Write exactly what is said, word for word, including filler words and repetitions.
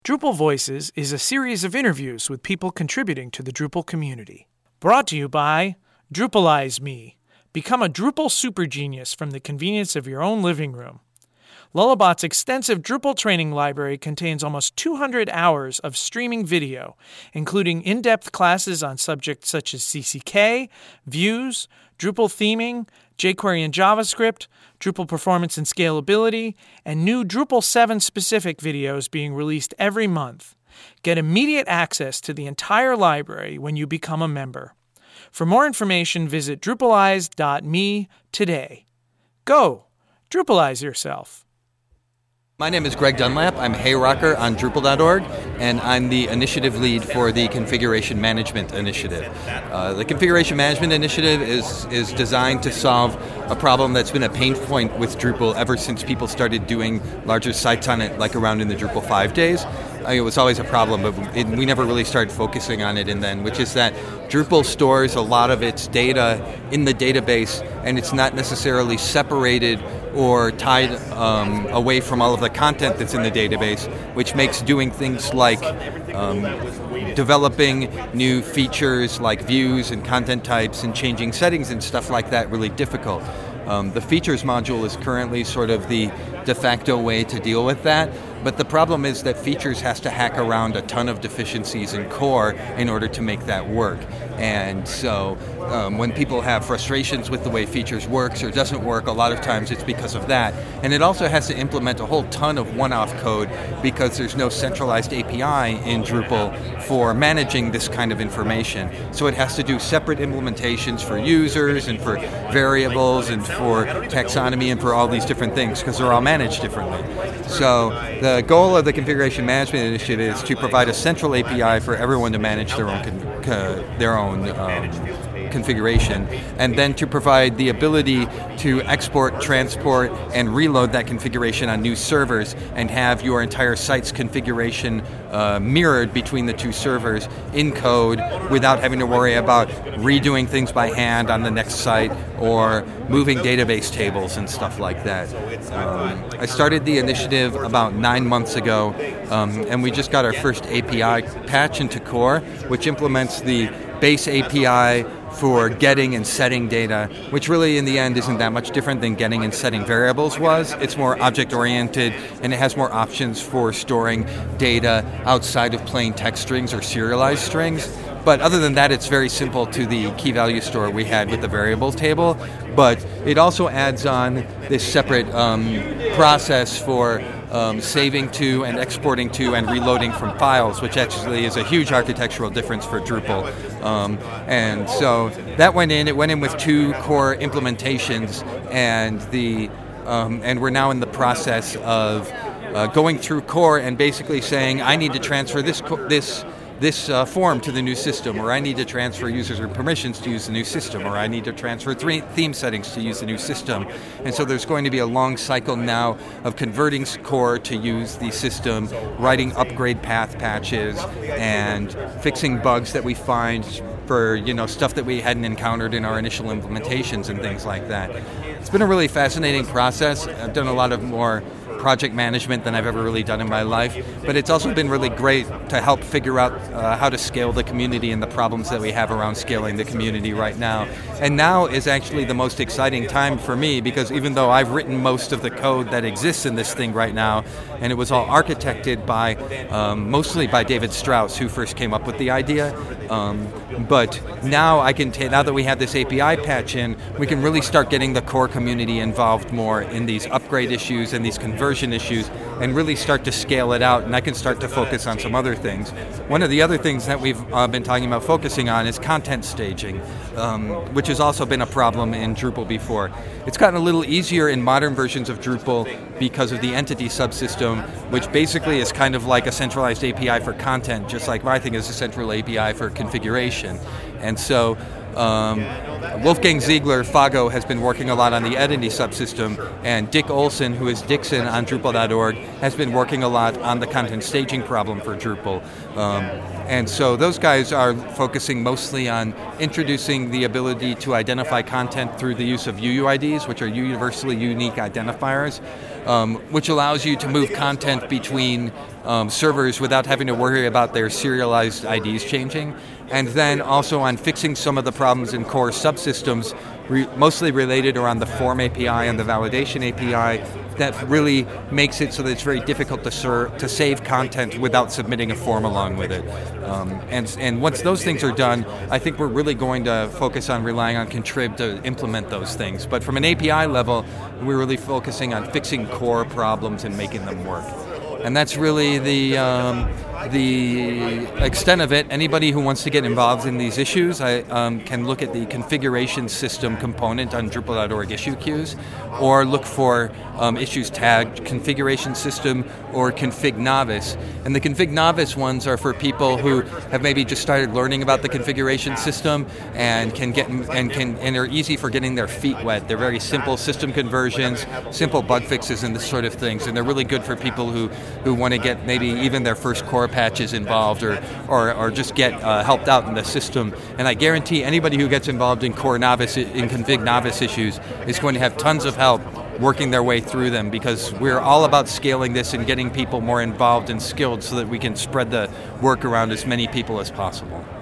Drupal Voices is a series of interviews with people contributing to the Drupal community. Brought to you by Drupalize Me. Become a Drupal super genius from the convenience of your own living room. Lullabot's extensive Drupal training library contains almost two hundred hours of streaming video, including in-depth classes on subjects such as C C K, views, Drupal theming, jQuery and JavaScript, Drupal performance and scalability, and new Drupal seven specific videos being released every month. Get immediate access to the entire library when you become a member. For more information, visit Drupalize dot me today. Go! Drupalize yourself. My name is Greg Dunlap. I'm Hayrocker on Drupal dot org, and I'm the initiative lead for the Configuration Management Initiative. Uh, the Configuration Management Initiative is, is designed to solve a problem that's been a pain point with Drupal ever since people started doing larger sites on it, like around in the Drupal five days. I mean, it was always a problem, but it, we never really started focusing on it in then, which is that Drupal stores a lot of its data in the database, and it's not necessarily separated or tied um, away from all of the content that's in the database, which makes doing things like um, developing new features like views and content types and changing settings and stuff like that really difficult. Um, the features module is currently sort of the de facto way to deal with that, but the problem is that features has to hack around a ton of deficiencies in core in order to make that work. And so um, when people have frustrations with the way features works or doesn't work, a lot of times it's because of that. And it also has to implement a whole ton of one-off code because there's no centralized A P I in Drupal for managing this kind of information. So it has to do separate implementations for users and for variables and for taxonomy and for all these different things because they're all managed differently. So the goal of the Configuration Management Initiative is to provide a central A P I for everyone to manage their own con- uh, their own um, configuration, and then to provide the ability to export, transport, and reload that configuration on new servers and have your entire site's configuration uh, mirrored between the two servers in code without having to worry about redoing things by hand on the next site or moving database tables and stuff like that. Um, I started the initiative about nine months ago, um, and we just got our first A P I patch into core, which implements the base A P I for getting and setting data, which really in the end isn't that much different than getting and setting variables was. It's more object-oriented, and it has more options for storing data outside of plain text strings or serialized strings. But other than that, it's very simple to the key value store we had with the variable table. But it also adds on this separate um, process for um, saving to and exporting to and reloading from files, which actually is a huge architectural difference for Drupal. Um, and so that went in. It went in with two core implementations, and the um, and we're now in the process of uh, going through core and basically saying, I need to transfer this co- this. this uh, form to the new system, or I need to transfer users or permissions to use the new system, or I need to transfer three theme settings to use the new system. And so there's going to be a long cycle now of converting core to use the system, writing upgrade path patches, and fixing bugs that we find for, you know, stuff that we hadn't encountered in our initial implementations and things like that. It's been a really fascinating process. I've done a lot of more project management than I've ever really done in my life, but it's also been really great to help figure out uh, how to scale the community and the problems that we have around scaling the community right now. And now is actually the most exciting time for me, because even though I've written most of the code that exists in this thing right now, and it was all architected by, um, mostly by David Strauss, who first came up with the idea, um, but now I can, t- now that we have this A P I patch in, we can really start getting the core community involved more in these upgrade issues and these conversion issues, and really start to scale it out, and I can start to focus on some other things. One of the other things that we've uh, been talking about focusing on is content staging, um, which has also been a problem in Drupal before. It's gotten a little easier in modern versions of Drupal because of the entity subsystem, which basically is kind of like a centralized A P I for content, just like my thing is a central A P I for configuration. And so Um, Wolfgang Ziegler, Fago, has been working a lot on the entity subsystem, and Dick Olson, who is Dixon on Drupal dot org, has been working a lot on the content staging problem for Drupal. Um, and so those guys are focusing mostly on introducing the ability to identify content through the use of U U I Ds, which are universally unique identifiers. um, which allows you to move content between um, servers without having to worry about their serialized I Ds changing. And then also on fixing some of the problems in core subsystems, re- mostly related around the form A P I and the validation A P I, that really makes it so that it's very difficult to ser- to save content without submitting a form along with it. Um, and and once those things are done, I think we're really going to focus on relying on Contrib to implement those things. But from an A P I level, we're really focusing on fixing core problems and making them work. And that's really the um, the extent of it. Anybody who wants to get involved in these issues I, um, can look at the configuration system component on Drupal dot org issue queues, or look for um, issues tagged configuration system or config novice. And the config novice ones are for people who have maybe just started learning about the configuration system and can get and can and are easy for getting their feet wet. They're very simple system conversions, simple bug fixes, and this sort of things. And they're really good for people who, who want to get maybe even their first core patches involved, or or, or just get uh, helped out in the system. And I guarantee anybody who gets involved in core novice in config novice issues is going to have tons of help working their way through them, because we're all about scaling this and getting people more involved and skilled so that we can spread the work around as many people as possible.